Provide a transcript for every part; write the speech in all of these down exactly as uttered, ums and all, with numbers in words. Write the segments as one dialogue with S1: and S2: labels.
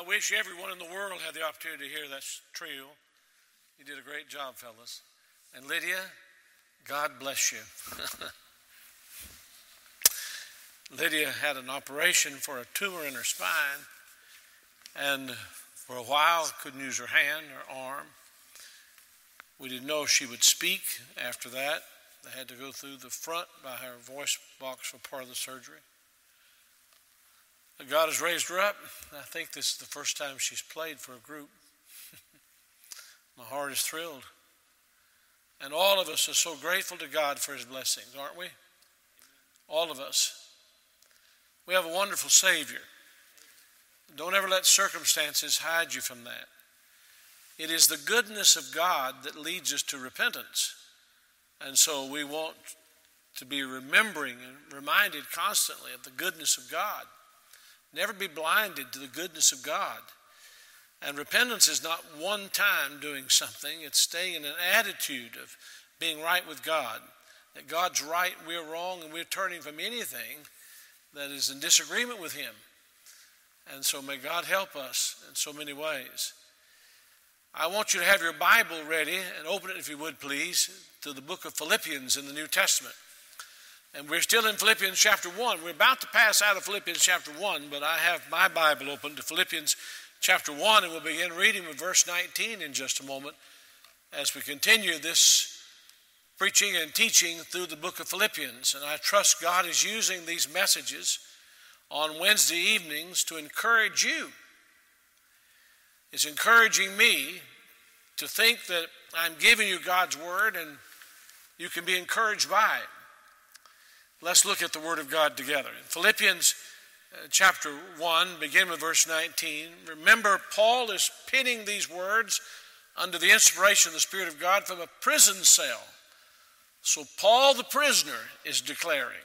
S1: I wish everyone in the world had the opportunity to hear that trio. You did a great job, fellas. And Lydia, God bless you. Lydia had an operation for a tumor in her spine, and for a while couldn't use her hand or arm. We didn't know if she would speak after that. They had to go through the front by her voice box for part of the surgery. But God has raised her up. I think this is the first time she's played for a group. My heart is thrilled. And all of us are so grateful to God for his blessings, aren't we? All of us. We have a wonderful Savior. Don't ever let circumstances hide you from that. It is the goodness of God that leads us to repentance. And so we want to be remembering and reminded constantly of the goodness of God. Never be blinded to the goodness of God. And repentance is not one time doing something. It's staying in an attitude of being right with God. That God's right, we're wrong, and we're turning from anything that is in disagreement with him. And so may God help us in so many ways. I want you to have your Bible ready and open it, if you would, please, to the book of Philippians in the New Testament. And we're still in Philippians chapter one. We're about to pass out of Philippians chapter one, but I have my Bible open to Philippians chapter one, and we'll begin reading with verse nineteen in just a moment as we continue this preaching and teaching through the book of Philippians. And I trust God is using these messages on Wednesday evenings to encourage you. It's encouraging me to think that I'm giving you God's word and you can be encouraged by it. Let's look at the word of God together. In Philippians uh, chapter one, begin with verse nineteen. Remember, Paul is penning these words under the inspiration of the Spirit of God from a prison cell. So Paul the prisoner is declaring.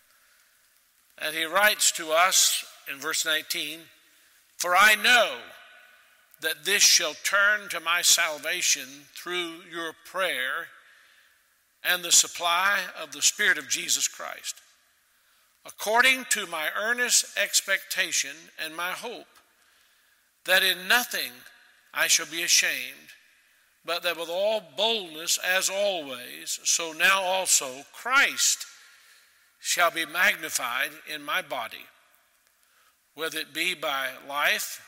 S1: And he writes to us in verse nineteen, "For I know that this shall turn to my salvation through your prayer and the supply of the Spirit of Jesus Christ, according to my earnest expectation and my hope, that in nothing I shall be ashamed, but that with all boldness, as always, so now also Christ shall be magnified in my body, whether it be by life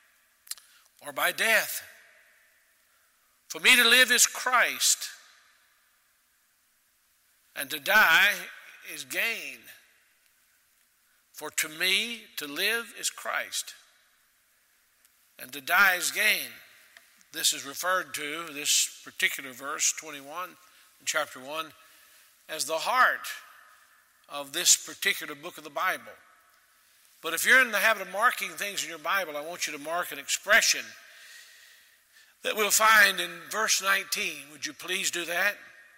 S1: or by death. For me to live is Christ, and to die is gain. For to me to live is Christ, and to die is gain." This is referred to, this particular verse, twenty-one, in chapter one, as the heart of this particular book of the Bible. But if you're in the habit of marking things in your Bible, I want you to mark an expression that we'll find in verse nineteen. Would you please do that?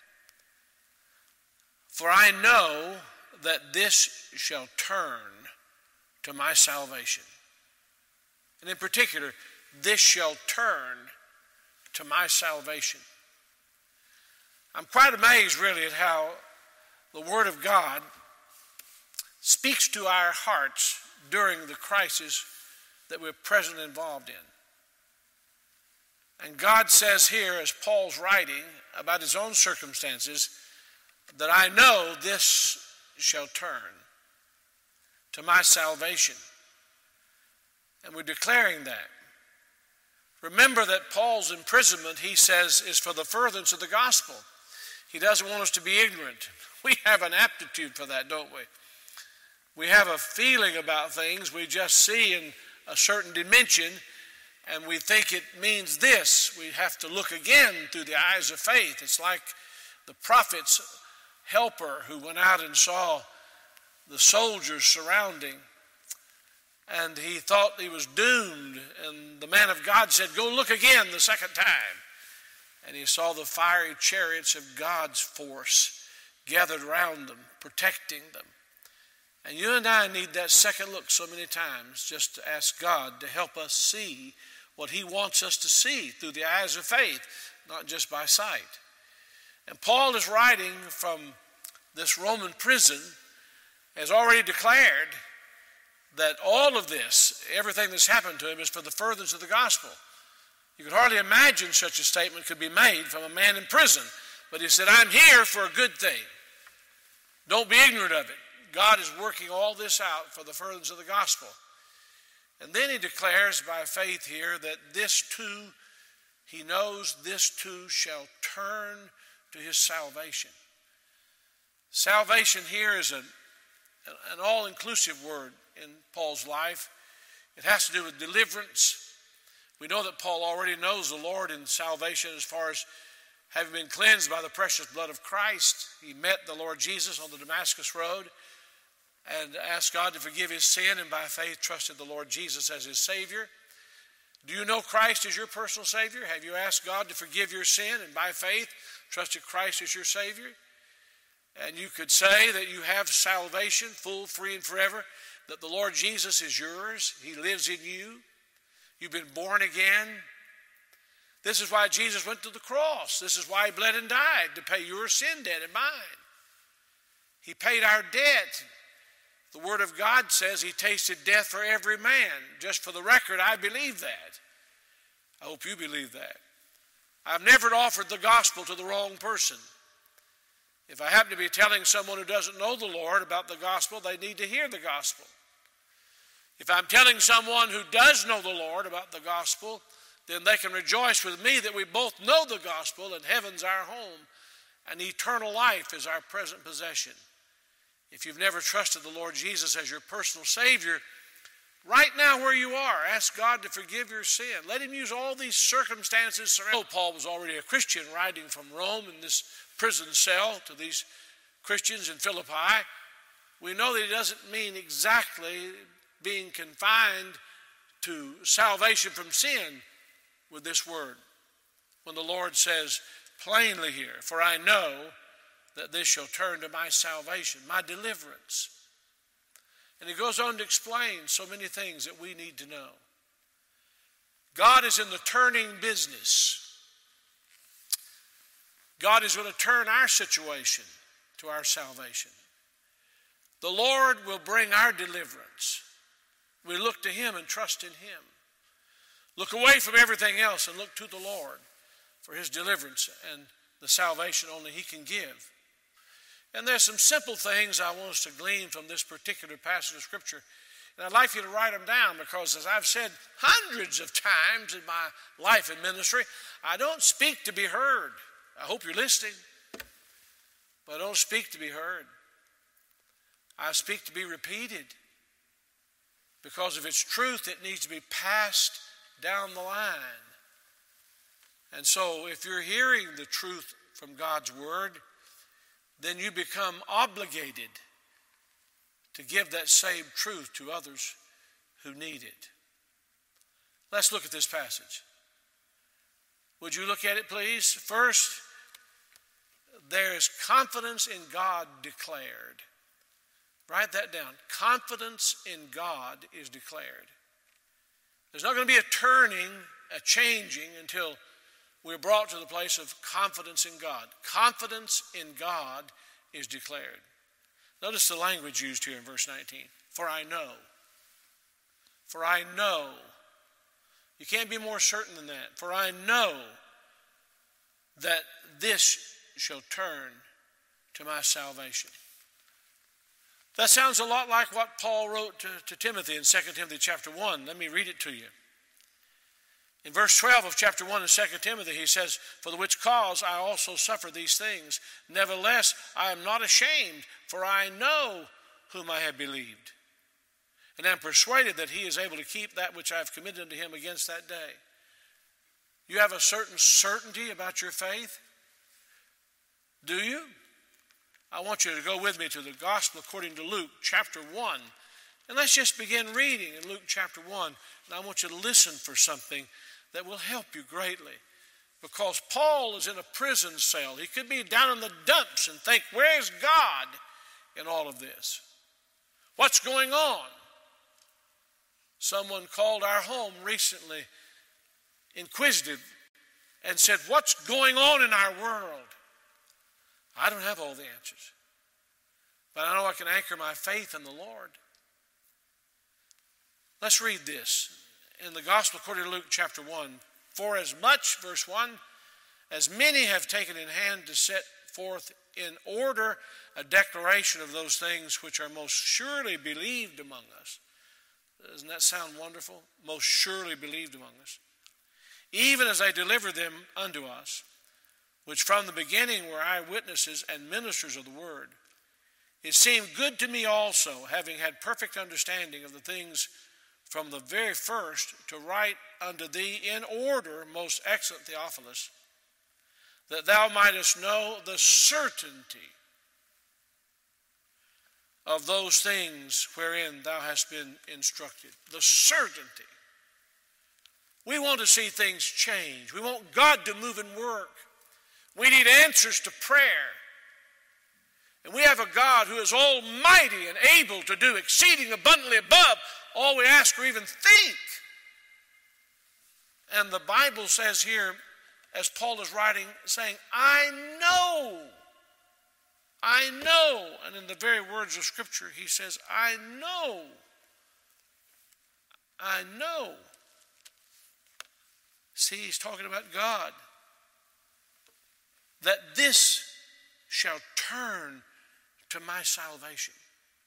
S1: "For I know that this shall turn to my salvation." And in particular, this shall turn to my salvation. I'm quite amazed, really, at how the Word of God speaks to our hearts during the crisis that we're presently involved in. And God says here, as Paul's writing about his own circumstances, that I know this shall turn to my salvation. And we're declaring that. Remember that Paul's imprisonment, he says, is for the furtherance of the gospel. He doesn't want us to be ignorant. We have an aptitude for that, don't we? We have a feeling about things we just see in a certain dimension, and we think it means this. We have to look again through the eyes of faith. It's like the prophet's helper who went out and saw the soldiers surrounding, and he thought he was doomed. And the man of God said, "Go look again the second time." And he saw the fiery chariots of God's force gathered around them, protecting them. And you and I need that second look so many times, just to ask God to help us see what he wants us to see through the eyes of faith, not just by sight. And Paul is writing from this Roman prison, has already declared that all of this, everything that's happened to him, is for the furtherance of the gospel. You could hardly imagine such a statement could be made from a man in prison. But he said, I'm here for a good thing. Don't be ignorant of it. God is working all this out for the furtherance of the gospel. And then he declares by faith here that this too, he knows this too shall turn to his salvation. Salvation here is an, an all-inclusive word in Paul's life. It has to do with deliverance. We know that Paul already knows the Lord in salvation as far as having been cleansed by the precious blood of Christ. He met the Lord Jesus on the Damascus Road and asked God to forgive his sin, and by faith trusted the Lord Jesus as his Savior. Do you know Christ as your personal Savior? Have you asked God to forgive your sin and by faith trusted Christ as your Savior? And you could say that you have salvation, full, free, and forever, that the Lord Jesus is yours. He lives in you. You've been born again. This is why Jesus went to the cross. This is why he bled and died, to pay your sin debt and mine. He paid our debt. The Word of God says he tasted death for every man. Just for the record, I believe that. I hope you believe that. I've never offered the gospel to the wrong person. If I happen to be telling someone who doesn't know the Lord about the gospel, they need to hear the gospel. If I'm telling someone who does know the Lord about the gospel, then they can rejoice with me that we both know the gospel and heaven's our home and eternal life is our present possession. If you've never trusted the Lord Jesus as your personal Savior, right now where you are, ask God to forgive your sin. Let him use all these circumstances surrounding. Paul was already a Christian writing from Rome in this prison cell to these Christians in Philippi. We know that he doesn't mean exactly being confined to salvation from sin with this word. When the Lord says plainly here, for I know that this shall turn to my salvation, my deliverance. And he goes on to explain so many things that we need to know. God is in the turning business. God is going to turn our situation to our salvation. The Lord will bring our deliverance. We look to him and trust in him. Look away from everything else and look to the Lord for his deliverance and the salvation only he can give. And there's some simple things I want us to glean from this particular passage of Scripture. And I'd like you to write them down because, as I've said hundreds of times in my life in ministry, I don't speak to be heard. I hope you're listening. But I don't speak to be heard. I speak to be repeated. Because if it's truth, it needs to be passed down the line. And so if you're hearing the truth from God's Word, then you become obligated to give that same truth to others who need it. Let's look at this passage. Would you look at it, please? First, there is confidence in God declared. Write that down. Confidence in God is declared. There's not going to be a turning, a changing until we're brought to the place of confidence in God. Confidence in God is declared. Notice the language used here in verse nineteen. For I know. For I know. You can't be more certain than that. For I know that this shall turn to my salvation. That sounds a lot like what Paul wrote to, to Timothy in Second Timothy chapter one. Let me read it to you. In verse twelve of chapter one of Second Timothy, he says, for the which cause I also suffer these things. Nevertheless, I am not ashamed, for I know whom I have believed, and am persuaded that he is able to keep that which I have committed unto him against that day. You have a certain certainty about your faith? Do you? I want you to go with me to the Gospel according to Luke chapter one. And let's just begin reading in Luke chapter one. And I want you to listen for something that will help you greatly. Because Paul is in a prison cell. He could be down in the dumps and think, where's God in all of this? What's going on? Someone called our home recently, inquisitive, and said, what's going on in our world? I don't have all the answers. But I know I can anchor my faith in the Lord. Let's read this. In the Gospel according to Luke chapter one, for as much, verse one, as many have taken in hand to set forth in order a declaration of those things which are most surely believed among us. Doesn't that sound wonderful? Most surely believed among us. Even as they delivered them unto us, which from the beginning were eyewitnesses and ministers of the word. It seemed good to me also, having had perfect understanding of the things from the very first, to write unto thee in order, most excellent Theophilus, that thou mightest know the certainty of those things wherein thou hast been instructed. The certainty. We want to see things change. We want God to move and work. We need answers to prayer. And we have a God who is almighty and able to do exceeding abundantly above all we ask or even think. And the Bible says here, as Paul is writing, saying, I know. I know. And in the very words of Scripture, he says, I know. I know. See, he's talking about God. That this shall turn to my salvation.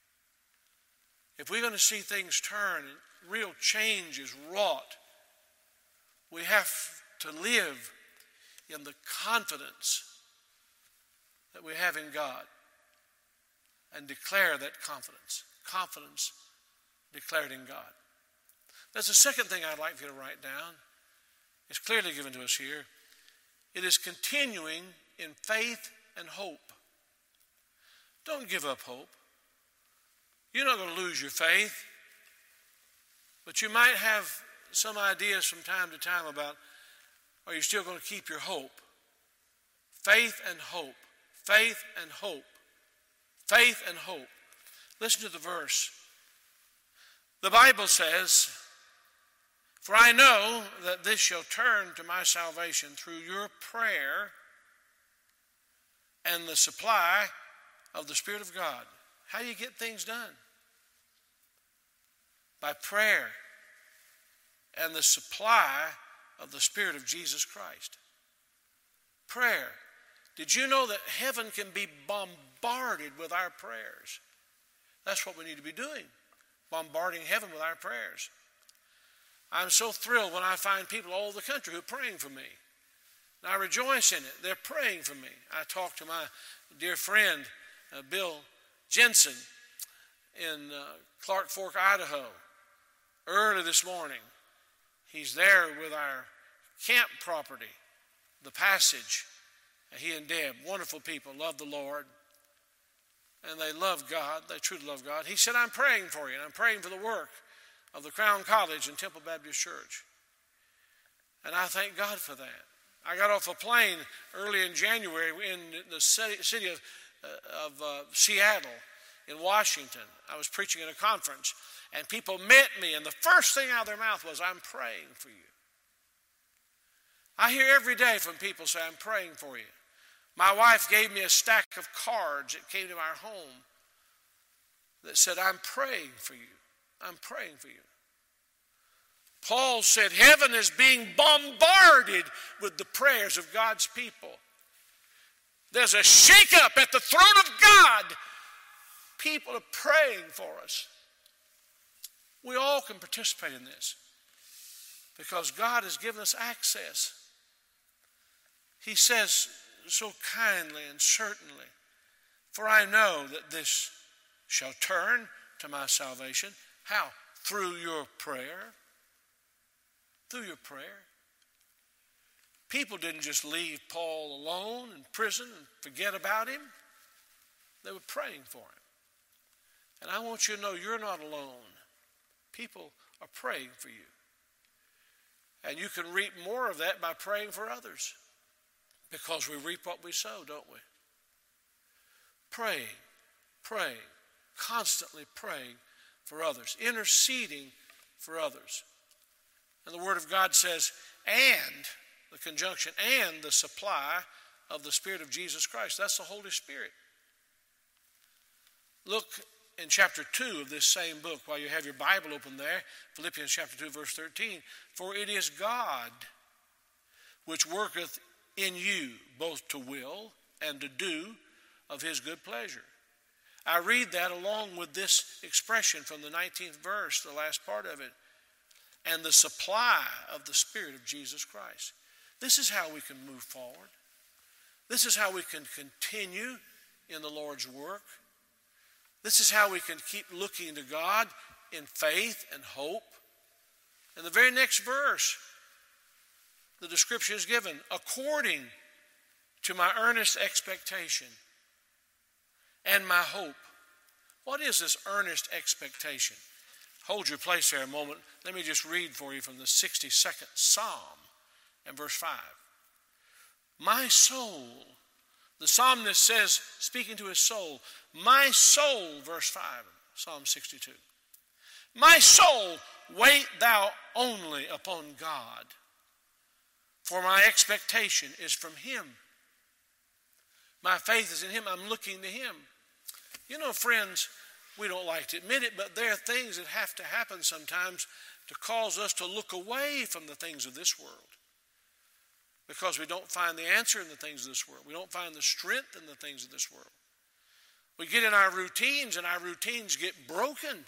S1: If we're going to see things turn and real change is wrought, we have to live in the confidence that we have in God and declare that confidence. Confidence declared in God. That's the second thing I'd like for you to write down. It's clearly given to us here. It is continuing in faith and hope. Don't give up hope. You're not going to lose your faith, but you might have some ideas from time to time about, are you still going to keep your hope? Faith and hope. Faith and hope. Faith and hope. Listen to the verse. The Bible says, for I know that this shall turn to my salvation through your prayer and the supply of the Spirit of God. How do you get things done? By prayer and the supply of the Spirit of Jesus Christ. Prayer. Did you know that heaven can be bombarded with our prayers? That's what we need to be doing. Bombarding heaven with our prayers. I'm so thrilled when I find people all over the country who are praying for me. And I rejoice in it. They're praying for me. I talked to my dear friend, uh, Bill Jensen, in uh, Clark Fork, Idaho, early this morning. He's there with our camp property, the Passage. He and Deb, wonderful people, love the Lord. And they love God. They truly love God. He said, I'm praying for you, and I'm praying for the work of the Crown College and Temple Baptist Church. And I thank God for that. I got off a plane early in January in the city of, uh, of uh, Seattle in Washington. I was preaching at a conference, and people met me, and the first thing out of their mouth was, I'm praying for you. I hear every day from people say, I'm praying for you. My wife gave me a stack of cards that came to our home that said, I'm praying for you. I'm praying for you. Paul said, heaven is being bombarded with the prayers of God's people. There's a shake-up at the throne of God. People are praying for us. We all can participate in this because God has given us access. He says so kindly and certainly, for I know that this shall turn to my salvation. How? Through your prayer. Through your prayer. People didn't just leave Paul alone in prison and forget about him. They were praying for him. And I want you to know you're not alone. People are praying for you. And you can reap more of that by praying for others. Because we reap what we sow, don't we? Praying, praying, constantly praying for others, interceding for others. And the Word of God says, and, the conjunction, and the supply of the Spirit of Jesus Christ. That's the Holy Spirit. Look in chapter two of this same book, while you have your Bible open there, Philippians chapter two, verse thirteen, for it is God which worketh in you both to will and to do of his good pleasure. I read that along with this expression from the nineteenth verse, the last part of it, and the supply of the Spirit of Jesus Christ. This is how we can move forward. This is how we can continue in the Lord's work. This is how we can keep looking to God in faith and hope. In the very next verse, the description is given, according to my earnest expectation and my hope. What is this earnest expectation? Hold your place there a moment. Let me just read for you from the sixty-second Psalm and verse five. My soul, the psalmist says, speaking to his soul, my soul, verse five, Psalm sixty-two. My soul, wait thou only upon God, for my expectation is from him. My faith is in him. I'm looking to him. You know, friends, we don't like to admit it, but there are things that have to happen sometimes to cause us to look away from the things of this world. Because we don't find the answer in the things of this world. We don't find the strength in the things of this world. We get in our routines, and our routines get broken.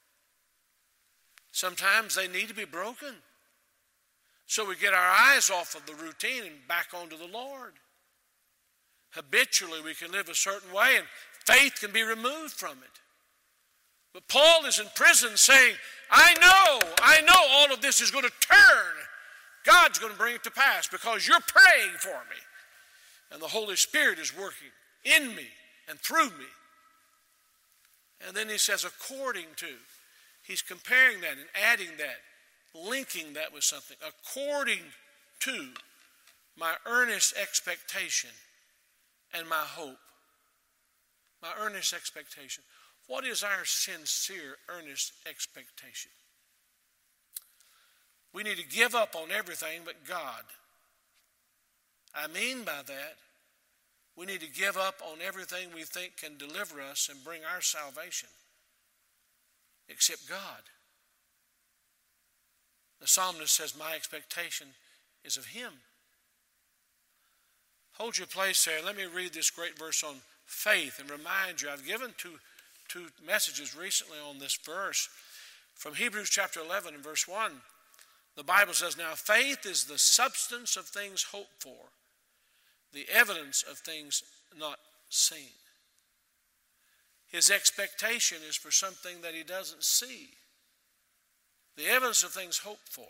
S1: Sometimes they need to be broken. So we get our eyes off of the routine and back onto the Lord. Habitually, we can live a certain way, and faith can be removed from it. But Paul is in prison saying, I know, I know all of this is going to turn. God's going to bring it to pass because you're praying for me. And the Holy Spirit is working in me and through me. And then he says, according to. He's comparing that and adding that, linking that with something. According to my earnest expectation and my hope. My earnest expectation. What is our sincere, earnest expectation? We need to give up on everything but God. I mean by that, we need to give up on everything we think can deliver us and bring our salvation, except God. The psalmist says, my expectation is of him. Hold your place there. Let me read this great verse on faith and remind you, I've given two, two messages recently on this verse. From Hebrews chapter eleven and verse one, the Bible says, now faith is the substance of things hoped for, the evidence of things not seen. His expectation is for something that he doesn't see. The evidence of things hoped for,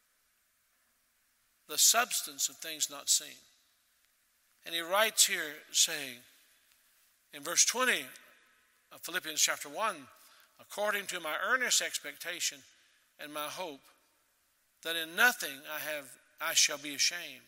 S1: the substance of things not seen. And he writes here saying, in verse twenty of Philippians chapter one, according to my earnest expectation and my hope, that in nothing I have I shall be ashamed.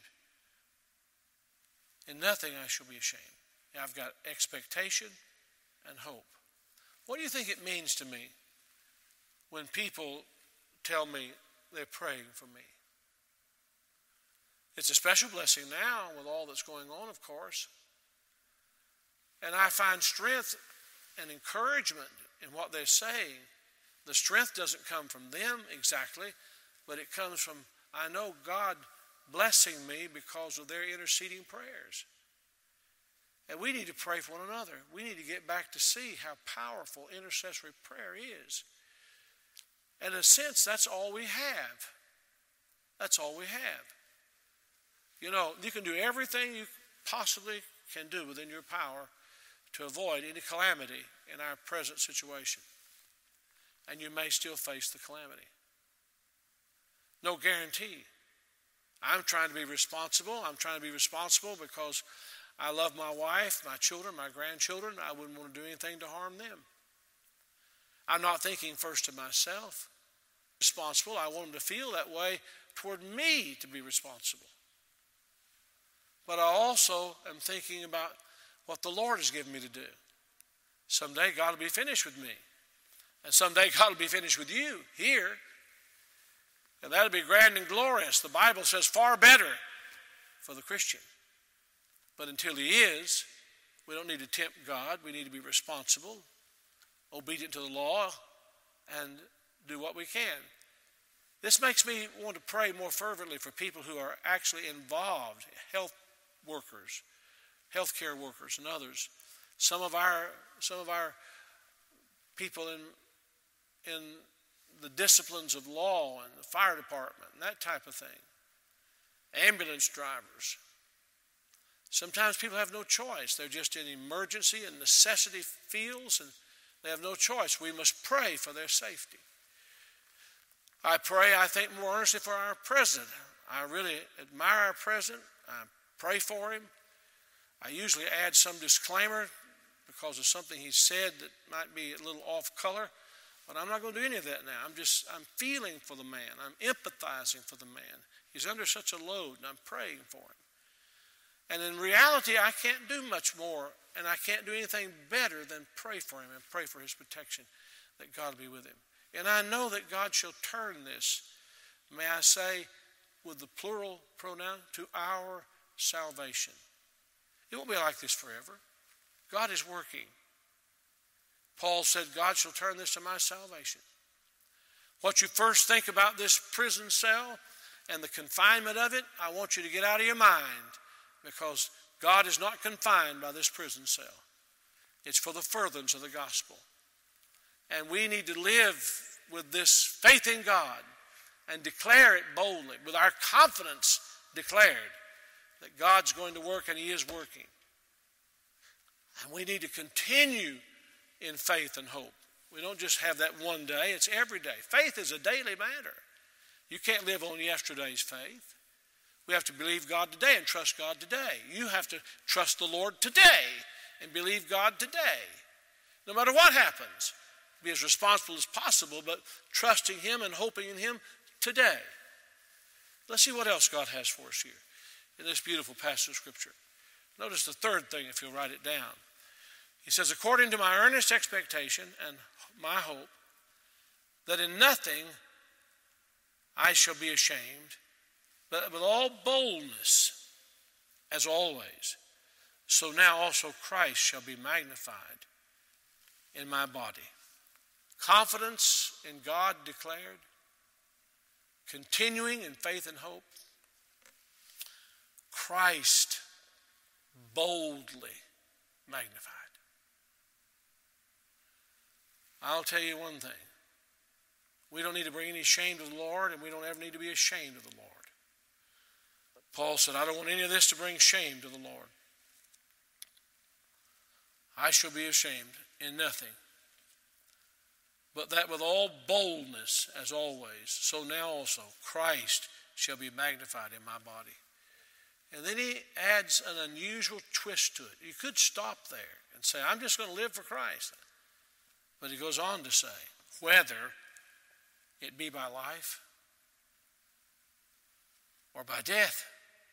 S1: In nothing I shall be ashamed. I've got expectation and hope. What do you think it means to me when people tell me they're praying for me? It's a special blessing now with all that's going on, of course. And I find strength and encouragement in what they're saying. The strength doesn't come from them exactly, but it comes from, I know God blessing me because of their interceding prayers. And we need to pray for one another. We need to get back to see how powerful intercessory prayer is. And in a sense, that's all we have. That's all we have. You know, you can do everything you possibly can do within your power to avoid any calamity in our present situation. And you may still face the calamity. No guarantee. I'm trying to be responsible. I'm trying to be responsible because I love my wife, my children, my grandchildren. I wouldn't want to do anything to harm them. I'm not thinking first of myself. Responsible. I want them to feel that way toward me to be responsible. But I also am thinking about what the Lord has given me to do. Someday God will be finished with me. And someday God will be finished with you here. And that'll be grand and glorious. The Bible says far better for the Christian. But until he is, we don't need to tempt God. We need to be responsible. obedient to the law and do what we can. This makes me want to pray more fervently for people who are actually involved, health workers, healthcare workers and others. Some of our some of our people in in the disciplines of law and the fire department and that type of thing. Ambulance drivers. Sometimes people have no choice. They're just in emergency and necessity fields, and they have no choice. We must pray for their safety. I pray, I think, more earnestly for our president. I really admire our president. I pray for him. I usually add some disclaimer because of something he said that might be a little off color, but I'm not going to do any of that now. I'm just, I'm feeling for the man. I'm empathizing for the man. He's under such a load, and I'm praying for him. And in reality, I can't do much more, and I can't do anything better than pray for him and pray for his protection, that God be with him. And I know that God shall turn this, may I say, with the plural pronoun, to our salvation. It won't be like this forever. God is working. Paul said, God shall turn this to my salvation. What you first think about this prison cell and the confinement of it, I want you to get out of your mind, because God is not confined by this prison cell. It's for the furtherance of the gospel. And we need to live with this faith in God and declare it boldly, with our confidence declared that God's going to work and He is working. And we need to continue in faith and hope. We don't just have that one day, it's every day. Faith is a daily matter. You can't live on yesterday's faith. We have to believe God today and trust God today. You have to trust the Lord today and believe God today. No matter what happens, be as responsible as possible, but trusting Him and hoping in Him today. Let's see what else God has for us here in this beautiful passage of Scripture. Notice the third thing, if you'll write it down. He says, according to my earnest expectation and my hope, that in nothing I shall be ashamed, but with all boldness, as always, so now also Christ shall be magnified in my body. Confidence in God declared, continuing in faith and hope, Christ boldly magnified. I'll tell you one thing. We don't need to bring any shame to the Lord, and we don't ever need to be ashamed of the Lord. Paul said, I don't want any of this to bring shame to the Lord. I shall be ashamed in nothing, but that with all boldness, as always, so now also Christ shall be magnified in my body. And then he adds an unusual twist to it. You could stop there and say, I'm just going to live for Christ. But he goes on to say, whether it be by life or by death.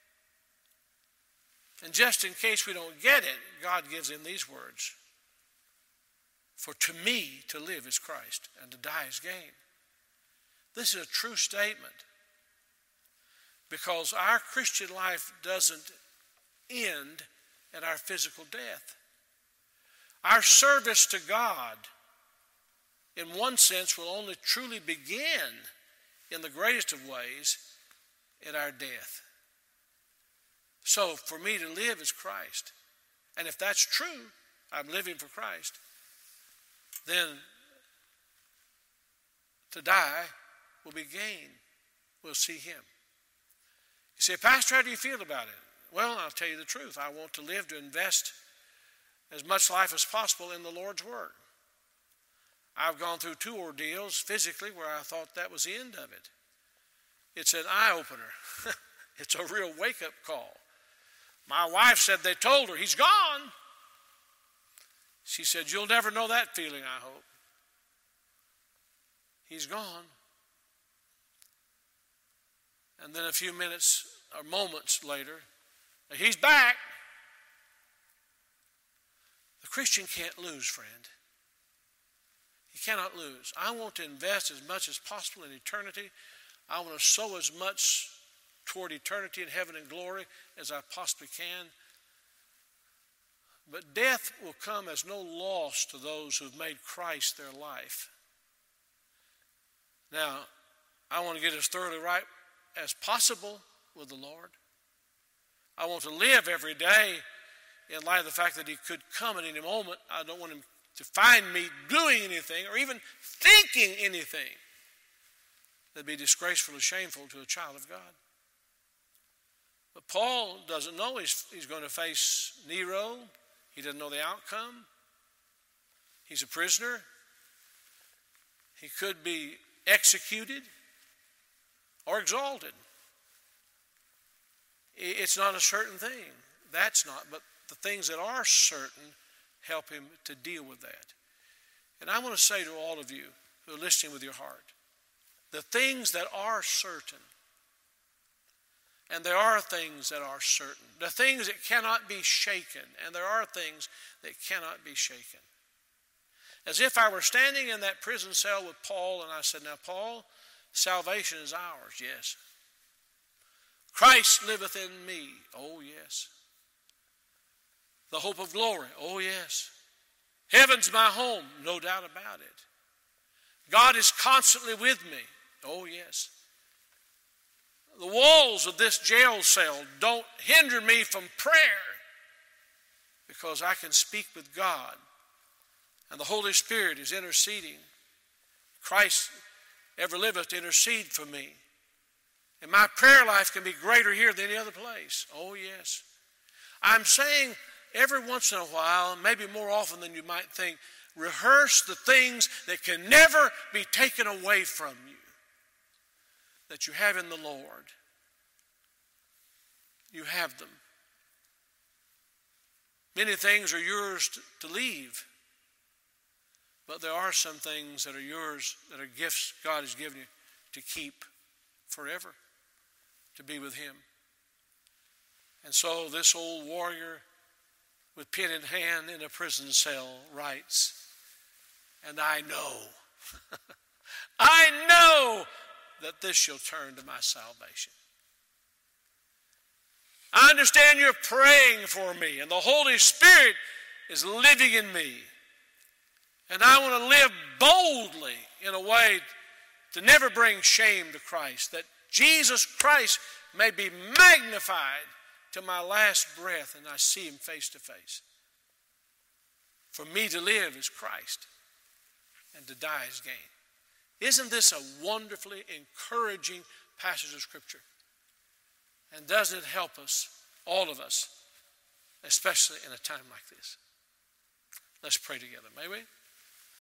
S1: And just in case we don't get it, God gives him these words. For to me to live is Christ, and to die is gain. This is a true statement, because our Christian life doesn't end at our physical death. Our service to God, in one sense, will only truly begin in the greatest of ways at our death. So for me to live is Christ. And if that's true, I'm living for Christ, then to die will be gain. We'll see Him. You say, Pastor, how do you feel about it? Well, I'll tell you the truth. I want to live to invest as much life as possible in the Lord's Word. I've gone through two ordeals physically where I thought that was the end of it. It's an eye-opener. It's a real wake-up call. My wife said they told her, he's gone. She said, you'll never know that feeling, I hope. He's gone. And then a few minutes or moments later, he's back. The Christian can't lose, friend. He cannot lose. I want to invest as much as possible in eternity. I want to sow as much toward eternity in heaven and glory as I possibly can. But death will come as no loss to those who've made Christ their life. Now, I want to get as thoroughly right as possible with the Lord. I want to live every day in light of the fact that he could come at any moment. I don't want him to find me doing anything or even thinking anything that'd be disgraceful or shameful to a child of God. But Paul doesn't know he's, he's going to face Nero. He doesn't know the outcome. He's a prisoner. He could be executed or exalted. It's not a certain thing. That's not. But the things that are certain help him to deal with that. And I want to say to all of you who are listening with your heart, the things that are certain, and there are things that are certain, the things that cannot be shaken, and there are things that cannot be shaken. As if I were standing in that prison cell with Paul and I said, now Paul, salvation is ours, yes. Christ liveth in me, oh yes. The hope of glory, oh yes. Heaven's my home, no doubt about it. God is constantly with me, oh yes. The walls of this jail cell don't hinder me from prayer because I can speak with God and the Holy Spirit is interceding. Christ ever liveth to intercede for me. And my prayer life can be greater here than any other place. Oh, yes. I'm saying every once in a while, maybe more often than you might think, rehearse the things that can never be taken away from you, that you have in the Lord. You have them. Many things are yours to, to leave, but there are some things that are yours, that are gifts God has given you to keep forever, to be with him. And so this old warrior with pen in hand in a prison cell writes, and I know, I know that this shall turn to my salvation. I understand you're praying for me, and the Holy Spirit is living in me. And I want to live boldly in a way to never bring shame to Christ, that Jesus Christ may be magnified to my last breath and I see him face to face. For me to live is Christ, and to die is gain. Isn't this a wonderfully encouraging passage of Scripture? And doesn't it help us, all of us, especially in a time like this? Let's pray together, may we?